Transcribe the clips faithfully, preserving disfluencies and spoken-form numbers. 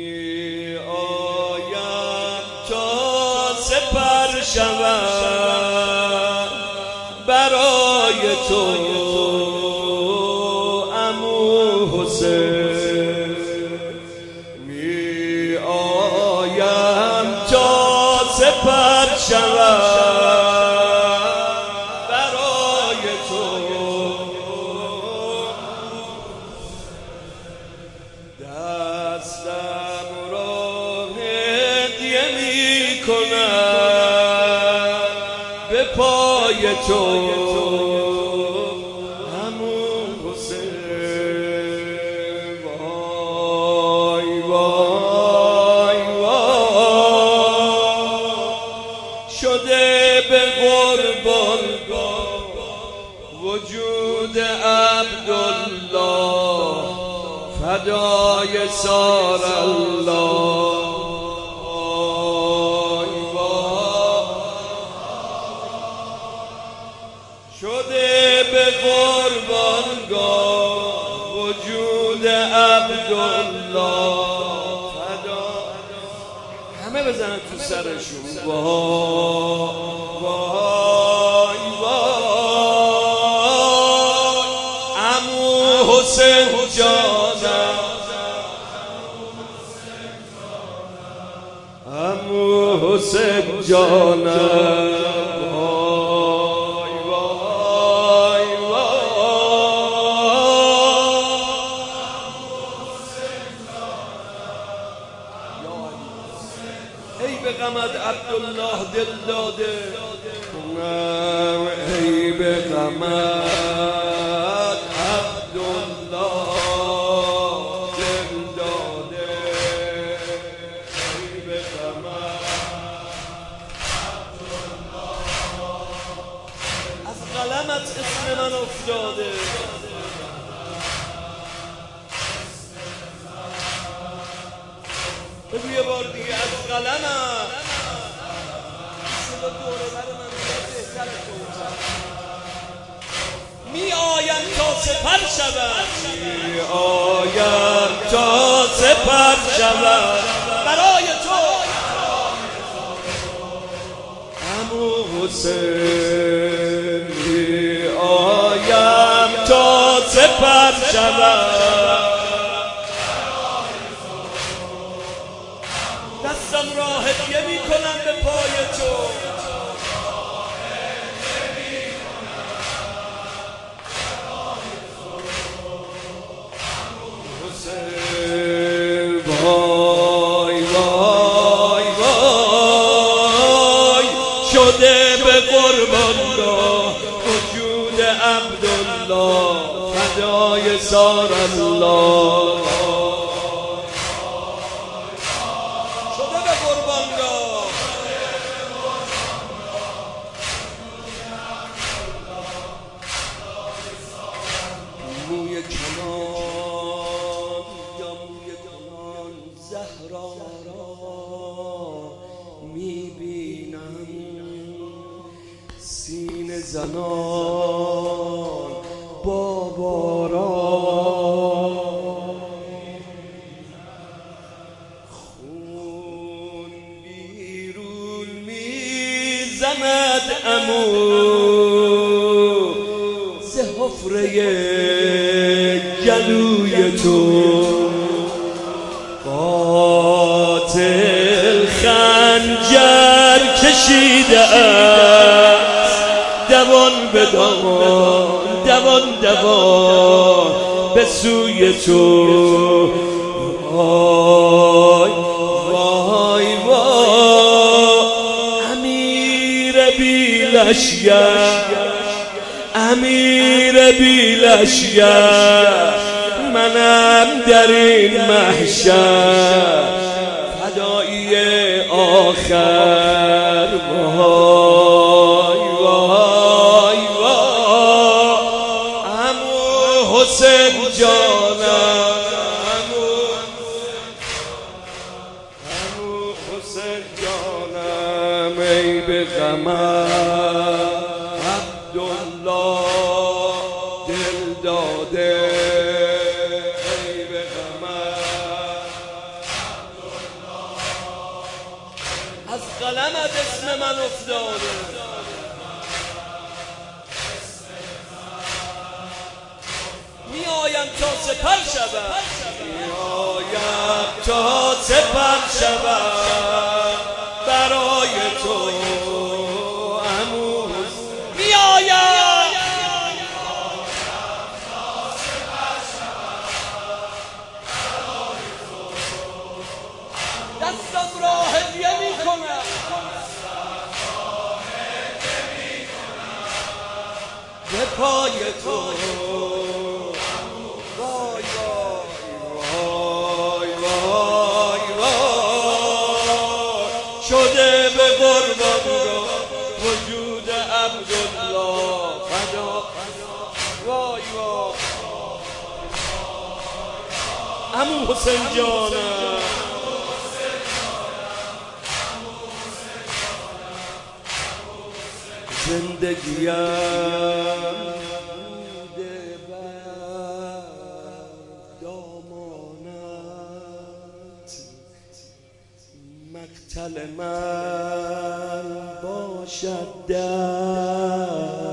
می آیم تا سپر شوم برای تو عمو حسین، می آیم تا سپر شوم برای تو، دستم را هدیه می کنم به پای تو عمو حسین. وای وای وای شده به قربان وجود عبدالله، فدای سار الله. شده به قربانگاه وجود عبدالله، فدا. همه بزنن تو سرشون. وای وای عمو حسین جانم، عمو حسین جانم. ای به غمت عبدالله دل داده، ای به غمت عبدالله دل داده، ای به غمت عبدالله. از قلمت اسم من افتاده، بگو یه بار دیگه. از قلمم شده دوره بر من بهتر تو می آیم تا سپر شود، می آیم تا سپر شود برای تو عمو حسین، می آیم تا سپر شود. دستم را هدیه می کنم به پای تو، حسین. وای وای وای شده به قربانگاه وجود عبدالله، فدای سار الله. موی کنان یا موی کنان زهرا را میبینم، سینه زنان بابا را، خون بیرون میزند عمو ز حفره گلوی تو، قاتل خنجر کشیده است دوان به دوان، دوان دوان به سوی تو. وای وای وای امیر بی لشگر، امیر بی لشگر منم در این محشر، فدایی آخر. وای وای وای عمو حسین جانم، عمو حسین جانم. ای به غمت عبدالله دل داده، ای به غمت قلمت اسم من افتاده. می آیم تا سپر شود، می آیم تا سپر شود برای تو عمو. می آیم دستم را هدیه می کنم، به پای تو. وای وای وای وای شده به قربان را وجود عبدالله فدا. وای وای عمو حسین جانم، زندگیم بوده بر دامانت، مقتل من باشد در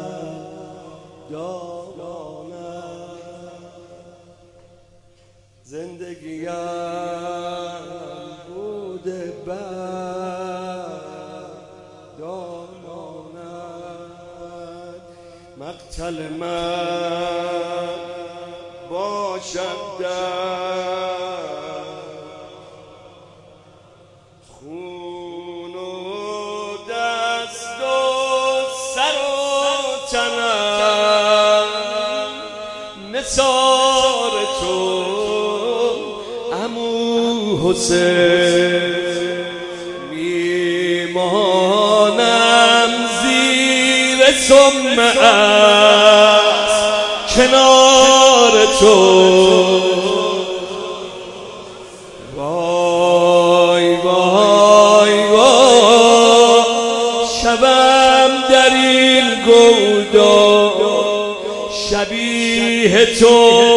دامانت. زندگیم بوده بر دامانت، مقتل من باشد در خون و دست و سر و تنم، نثار تو عمو حسین. میمانم زیر سمعت کنار تو. وای وای وای شبم در این گودا شبیه تو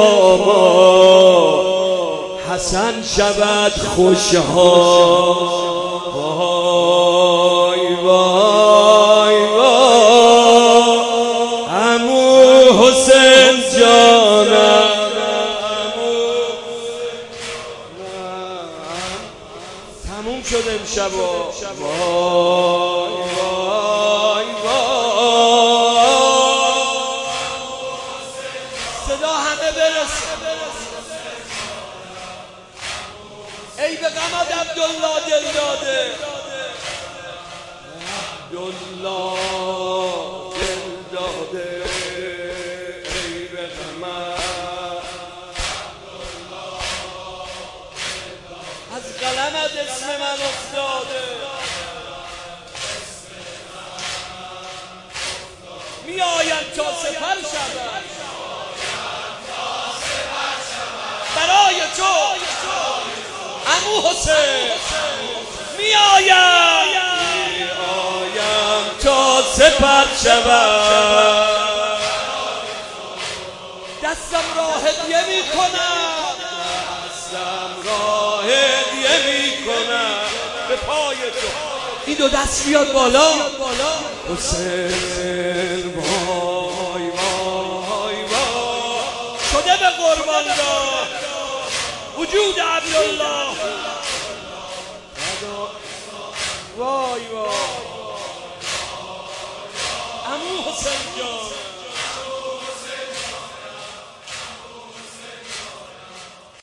پاما حسن شود خوشحال. وای وای وای عمو حسین جانم، تموم شد امشب. وای وای وای صدا همه برسه. ای به غمت عبدالله دل داده، عبدالله دل داده. ای به غمت از قلمت اسم من افتاده. می آیم تا سپر شود برای تو عمو حسین. می آیم تا سپر شود، دستم را هدیه می کنم، دستم را هدیه می کنم به پای تو. این دو دست بیاد بالا. حسین وای وای وای شده به قربان دار وجود عبدالله. وای وای عمو حسین جان.